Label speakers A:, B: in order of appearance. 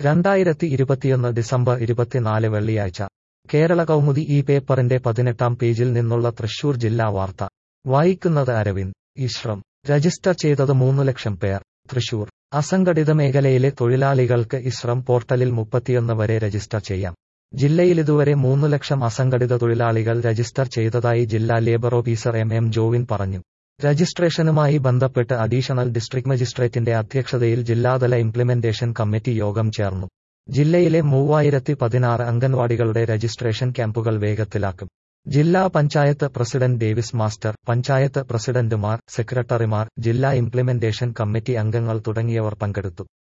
A: 2021 December 24 വെള്ളിയാഴ്ച കേരള കൗമുദി ഈ പേപ്പറിന്റെ 18-ാം പേജിൽ നിന്നുള്ള തൃശൂർ ജില്ലാ വാർത്ത വായിക്കുന്നത് അരവിന്ദ്. ഇശ്രം രജിസ്റ്റർ ചെയ്തത് 3 ലക്ഷം പേർ. തൃശൂർ അസംഘടിത മേഖലയിലെ തൊഴിലാളികൾക്ക് ഇശ്രം പോർട്ടലിൽ 31 വരെ രജിസ്റ്റർ ചെയ്യാം. ജില്ലയിലിതുവരെ 3 ലക്ഷം അസംഘടിത തൊഴിലാളികൾ രജിസ്റ്റർ ചെയ്തതായി ജില്ലാ ലേബർ ഓഫീസർ എം ജോവിൻ പറഞ്ഞു. രജിസ്ട്രേഷനുമായി ബന്ധപ്പെട്ട് അഡീഷണൽ ഡിസ്ട്രിക്ട് മജിസ്ട്രേറ്റിന്റെ അധ്യക്ഷതയിൽ ജില്ലാതല ഇംപ്ലിമെന്റേഷൻ കമ്മിറ്റി യോഗം ചേർന്നു. ജില്ലയിലെ 3016 അംഗൻവാടികളുടെ രജിസ്ട്രേഷൻ ക്യാമ്പുകൾ വേഗത്തിലാക്കും. ജില്ലാ panchayat president Davis master, panchayat പ്രസിഡന്റുമാർ, സെക്രട്ടറിമാർ, ജില്ലാ ഇംപ്ലിമെന്റേഷൻ കമ്മിറ്റി അംഗങ്ങൾ തുടങ്ങിയവർ പങ്കെടുത്തു.